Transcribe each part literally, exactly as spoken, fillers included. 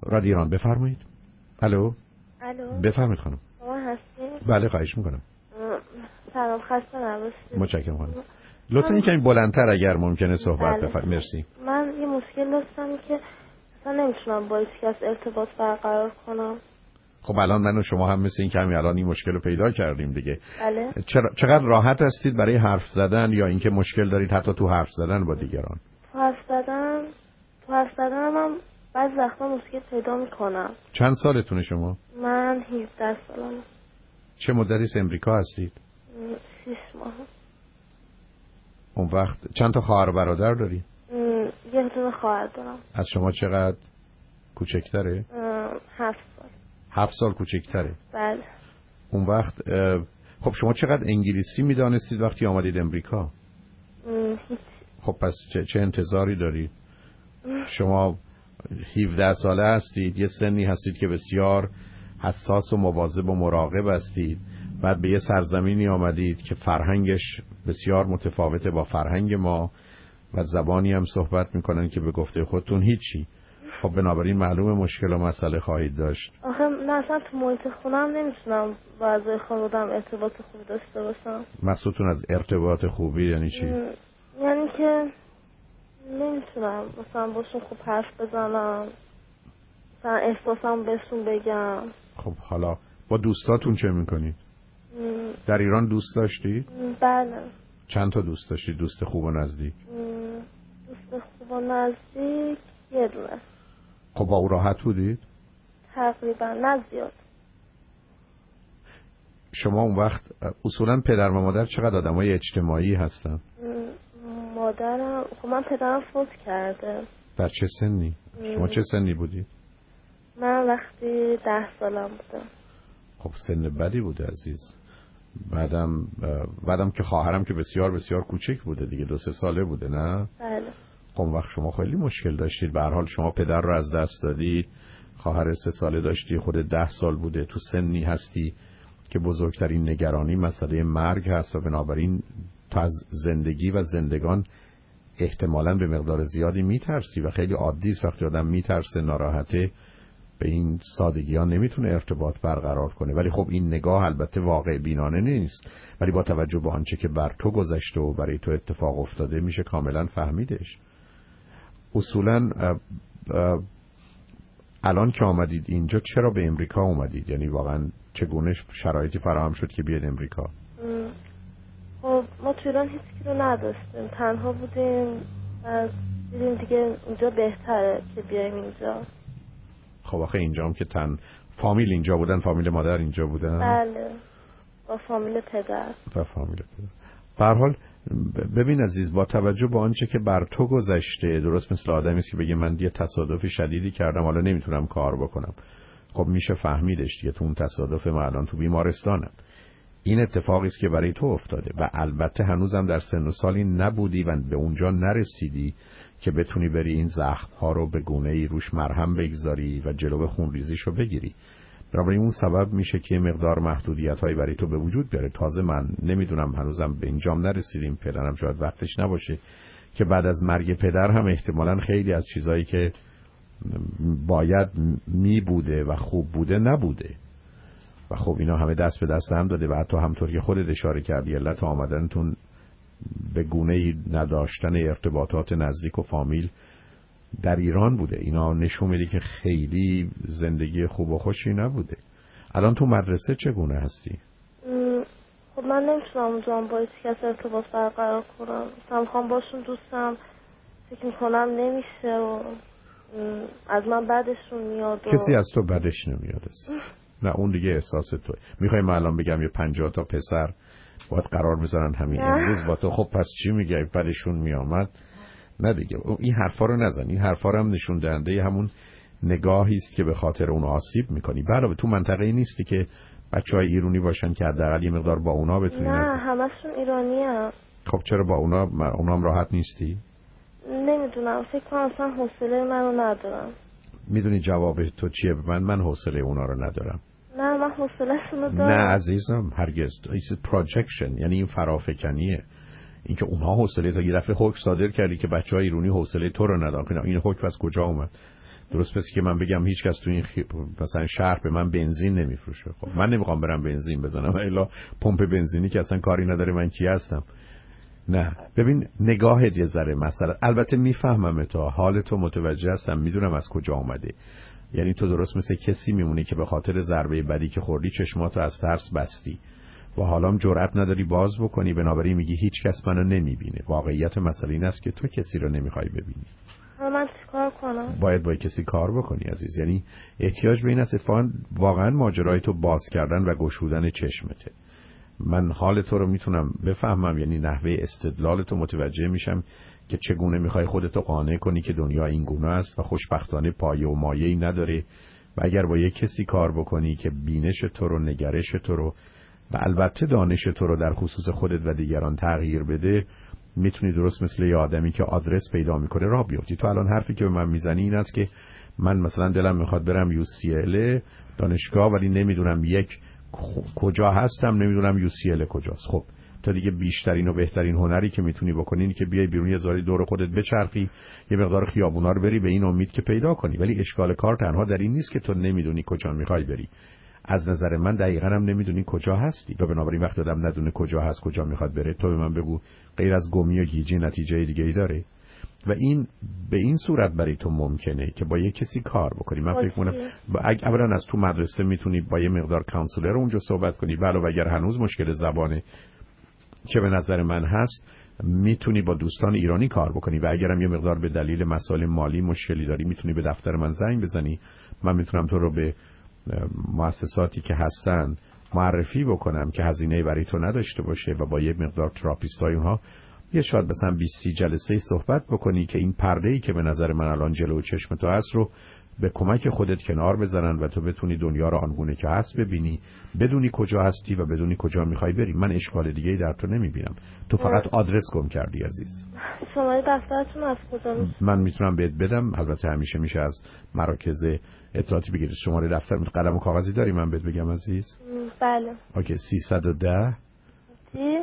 رادیو ایران بفرمایید. الو. الو. بفرمایید خانم. شما هستین؟ بله خواهش میکنم. سلام، خسته نباشید. متشکرم خانم. لطفاً یکمی بلندتر اگر ممکنه صحبت بفرمایید. مرسی. من یه مشکل داشتم که اصلا نمیتونم با هیچ کس ارتباط برقرار کنم. خب الان من و شما هم مثل این که همین الان این مشکل رو پیدا کردیم دیگه. بله. چرا چقدر راحت هستید برای حرف زدن یا اینکه مشکل دارید حتی تو حرف زدن با دیگران؟ تو حرف زدن تو حرف زدن من بعضی وقتا مشکل پیدا میکنم. چند سالتونه شما؟ من هفده سالمه. چه مدتی از امریکا هستید؟ شش ماه. اون وقت چند تا خواهر و برادر داری؟ یه دونه خواهر دارم. از شما چقدر کوچکتره؟ هفت سال. هفت سال کوچکتره؟ بله. اون وقت خب شما چقدر انگلیسی میدانستید وقتی آمدید امریکا؟ هیچ. خب پس چه, چه انتظاری دارید؟ شما هفده ساله هستید، یه سنی هستید که بسیار حساس و مواظب و مراقب هستید، بعد به یه سرزمینی آمدید که فرهنگش بسیار متفاوته با فرهنگ ما و زبانی هم صحبت میکنن که به گفته خودتون هیچی. خب بنابراین معلومه مشکل و مسئله خواهید داشت. آخه من اصلا تو محیط خونم نمیتونم با اعضای خانواده‌ام ارتباط خوب داشته باشم. مقصودتون از ارتباط خوبی یعنی چی؟ یعنی که نمیتونم مثلا باشون خوب حرف بزنم، مثلا احساسم بهشون بگم. خب حالا با دوستاتون چه میکنید؟ در ایران دوست داشتید؟ بله. چند تا دوست داشتید؟ دوست خوب و نزدیک؟ دوست خوب و نزدیک یه دونه. خب با او راحت بودید؟ تقریبا، نه زیاد. شما اون وقت اصولا پدر و مادر چقدر آدمای اجتماعی هستن؟ مادرم، خب من پدرم فوت کرده. در چه سنی؟ شما چه سنی بودید؟ من وقتی ده سالم بودم. خب سن بدی بوده عزیز. بعدم بعدم که خواهرم که بسیار بسیار کوچک بوده دیگه، دو سه ساله بوده نه؟ بله. خب وقت شما خیلی مشکل داشتید. به هر حال شما پدر رو از دست دادی، خواهر سه ساله داشتی، خود ده سال بوده، تو سنی هستی که بزرگترین نگرانی مسئله مرگ هست و بنابراین تو از زندگی و زندگان احتمالاً به مقدار زیادی میترسی و خیلی عادی است وقتی آدم میترسه، ناراحته، به این سادگی ها نمیتونه ارتباط برقرار کنه. ولی خب این نگاه البته واقع بینانه نیست، ولی با توجه به آنچه که بر تو گذشته و برای تو اتفاق افتاده میشه کاملا فهمیدش. اصولا الان که آمدید اینجا چرا به امریکا اومدید؟ یعنی واقعا چگونه شرایطی فراهم شد که بیاید امریکا؟ خب ما تو ایران هیچ کی رو نداشتیم، تنها بودیم، از دیدیم دیگه اینجا بهتره که بیایم اینجا. خب آخه اینجا هم که تن فامیل اینجا بودن، فامیل مادر اینجا بودن؟ بله، با فامیل پدر. با فامیل پدر. به هر حال ببین عزیز، با توجه به آنچه که بر تو گذشته، درست مثل آدمی است که بگه من یه تصادف شدیدی کردم حالا نمیتونم کار بکنم. خب میشه فهمیدش دیگه، تو اون تصادف من الان تو بیمارستانم. این اتفاقی است که برای تو افتاده و البته هنوزم در سن و سالی نبودی و به اونجا نرسیدی که بتونی بری این زخم ها رو به گونه‌ای روش مرهم بگذاری و جلو خونریزیشو بگیری. برای اون سبب میشه که مقدار محدودیت هایی برای تو به وجود بیاره. تازه من نمیدونم، هنوزم به اینجام نرسیدیم، پدرم شاید وقتش نباشه که بعد از مرگ پدر هم احتمالاً خیلی از چیزایی که باید می بوده و خوب بوده نبوده و خب اینا همه دست به دست هم داده و حتی همطور که خودت اشاره کردی علت آمدنتون به گونه‌ای نداشتن ارتباطات نزدیک و فامیل در ایران بوده. اینا نشون میده که خیلی زندگی خوب و خوشی نبوده. الان تو مدرسه چگونه هستی؟ خب من نمیتونم اونجا با هیچ کس ارتباط برقرار کنم، مثلا میخوام باشون دوستم، فکر میکنم نمیشه و از من بدشون میاد و... کسی از تو بدش نمیاد است. نه اون دیگه احساس توه. میخوای من الان بگم یه پنجاه تا پسر باید قرار بذارن همین امروز با تو، خب پس چی میگی بدشون میامد؟ نه دیگه این حرفا رو نزن. این حرفا رو هم نشون دهنده همون نگاهی است که به خاطر اون آسیب میکنی. علاوه تو منطقه‌ای نیستی که بچهای ایرانی باشن که حداقل یه مقدار با اونا بتونی نه نزدیک. همشون ایرانی‌ان. خب چرا با اونا اونا هم راحت نیستی؟ نمیدونم، فکر کنم اصلا حوصله منو ندارم. میدونی جواب تو چیه؟ من من حوصله اونا رو ندارم. نه من حوصله‌شون رو دارم. نه عزیزم هرگز. it's projection، یعنی این فرافکنیه. اینکه اونها حوصله تا یه دفعه حکم صادر کردی که بچهای ایرانی حوصله تو رو ندارن. این حکم از کجا اومد؟ درست پس که من بگم هیچ کس تو این خی... مثلا شهر به من بنزین نمیفروشه. خب من نمیخوام برم بنزین بزنم، الا پمپ بنزینی که اصلا کاری نداره من کی هستم. نه ببین نگاهت یه ذره مثلا، البته میفهمم تو، حال تو متوجه هستم، میدونم از کجا اومده. یعنی تو درست مثل کسی میمونی که به خاطر ضربه بدی که خوردی چشماتو از ترس بستی و حالا هم جرئت نداری باز بکنی، بنابراین میگی هیچ کس منو نمیبینه. واقعیت مسئله این است که تو کسی رو نمیخوای ببینی. من چیکار کنم؟ باید با کسی کار بکنی عزیز. یعنی احتیاج به این است اتفاقا واقعا ماجرای تو باز کردن و گشودن چشمته. من حال تو رو میتونم بفهمم، یعنی نحوه استدلال تو متوجه میشم که چگونه میخوای خودتو قانع کنی که دنیا این گونه است و خوشبختانه پایه و مایه‌ای نداره و اگر با یک کسی کار بکنی که بینش تو رو، نگرش تو رو و البته دانش تو رو در خصوص خودت و دیگران تغییر بده، میتونی درست مثل یه آدمی که آدرس پیدا میکنه راه بیفتی. تو الان حرفی که به من میزنی این است که من مثلا دلم میخواد برم یو سی ال دانشگاه ولی نمیدونم یک کجا هستم، نمیدونم یو سی ال کجاست. خب تا دیگه بیشترین و بهترین هنری که میتونی بکنی اینه که بیای بیرون یه زاری دور خودت بچرخی، یه مقدار خیابونا رو بری به این امید که پیدا کنی. ولی اشکال کار تنها در این نیست که تو نمیدونی کجا میخوای بری. از نظر من دقیقاً هم نمیدونی کجا هستی و بنابراین وقتی آدم ندونه کجا هست کجا میخواد بره، تو به من بگو غیر از گمی و گیجی نتیجه دیگه ای داره؟ و این به این صورت برای تو ممکنه که با یه کسی کار بکنی. من فکر کنم اولا از تو مدرسه میتونی با یه مقدار کانسولر اونجا صحبت کنی، علاوه اگر هنوز مشکل زبانه که به نظر من هست، میتونی با دوستان ایرانی کار بکنی و اگرم یه مقدار به دلیل مسائل مالی مشکلی داری میتونی به دفتر من زنگ بزنی. من میتونم تو رو به مؤسساتی که هستن معرفی بکنم که هزینه برای تو نداشته باشه و با یه مقدار تراپیستای اونها یه شاید مثلا بیست سی جلسه صحبت بکنی که این پرده‌ای که به نظر من الان جلو چشم تو هست رو به کمک خودت کنار بزنن و تو بتونی دنیا رو آنگونه که هست ببینی، بدونی کجا هستی و بدونی کجا میخوای بری. من اشکال دیگه‌ای در تو نمیبینم. تو فقط آدرس گم کردی عزیز. شماره دفترتون از کجا میشه؟ من میتونم بهت بدم، البته همیشه میشه از مراکز اطلاعاتی بگیرید. شماره دفتر قلم و کاغذی داری من بهت بگم عزیز؟ بله. اوکی. سیصد و ده چی؟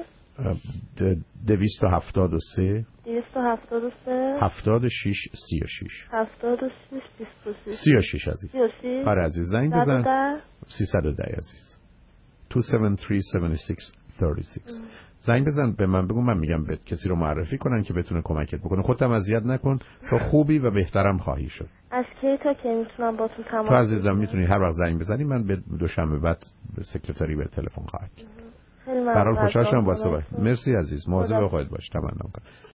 دویست و هفتاد و سه دویست و هفتاد و سه هفتاد و شش سی و شش هفتاد و شش بیست و شش سی و شش عزیز. سی و شش آره عزیز زنگ بزن. سیصد و ده عزیز. دو هفت سه سه شش سه شش زنگ بزن به من بگو من میگم به کسی رو معرفی کنن که بتونه کمکت بکنه. خودت هم اذیت نکن، تو خوبی و بهترم خواهی شد. از کی تا کی میتونم باتون تماس؟ تو عزیزم میتونی هر وقت زنگ بزنی، من به دوشنبه بعد سکرتری به تلفن خواهد. خیلی ممنون. برای خوشحال شدم با صحبت. مرسی عزیز. مواظب خودت باش. تمام.